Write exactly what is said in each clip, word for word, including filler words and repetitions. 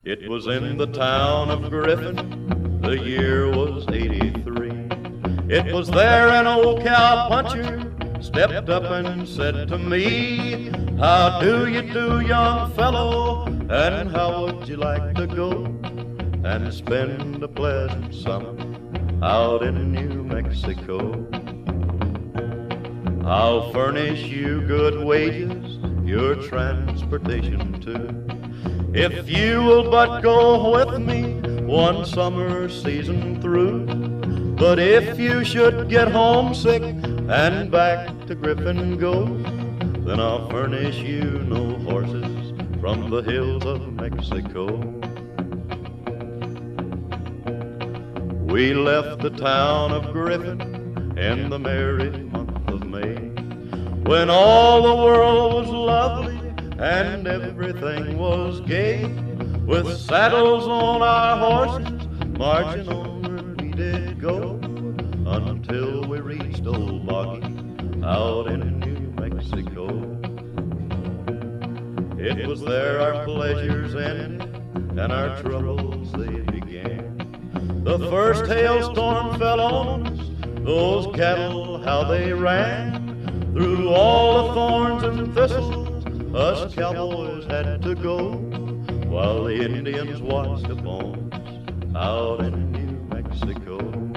It was in the town of Griffin, the year was eighty-three. It was there an old cowpuncher stepped up and said to me, "How do you do, young fellow, and how would you like to go and spend a pleasant summer out in New Mexico? I'll furnish you good wages, your transportation too, if you will but go with me one summer season through. But if you should get homesick and back to Griffin go, then I'll furnish you no horses from the hills of Mexico." We left the town of Griffin in the merry month of May, when all the world was lovely and everything was gay. With saddles on our horses, marching onward we did go, until we reached Old Boggy out in New Mexico. It was there our pleasures ended and our troubles they began. The first hailstorm fell on us, those cattle how they ran. Through all the thorns and thistles us cowboys had to go, while the Indians watched upon us out in New Mexico.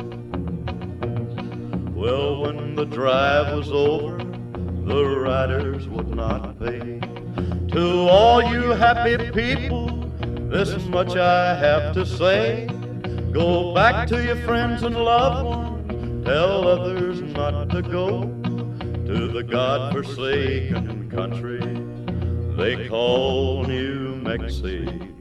Well, when the drive was over, the riders would not pay. To all you happy people, this much I have to say: go back to your friends and loved ones, tell others not to go to the God-forsaken country they call New Mexico.